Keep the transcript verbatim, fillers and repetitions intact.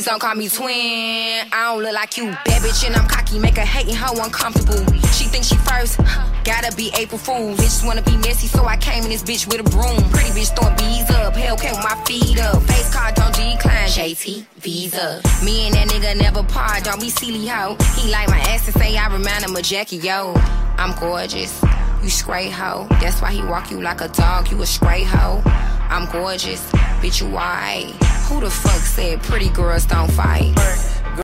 Please don't call me twin. I don't look like you. Bad bitch and I'm cocky, make her hating hoe uncomfortable. She thinks she first, gotta be April Fool's. Bitches wanna be messy, so I came in this bitch with a broom. Pretty bitch throwing bees up, Hellcat with my feet up. Face card don't decline, J T, Visa. Me and that nigga never part, don't be silly hoe. He like my ass and say I remind him of Jackie, yo. I'm gorgeous, you straight hoe. That's why he walk you like a dog, you a straight hoe. I'm gorgeous, bitch you white. Who the fuck said pretty girls don't fight?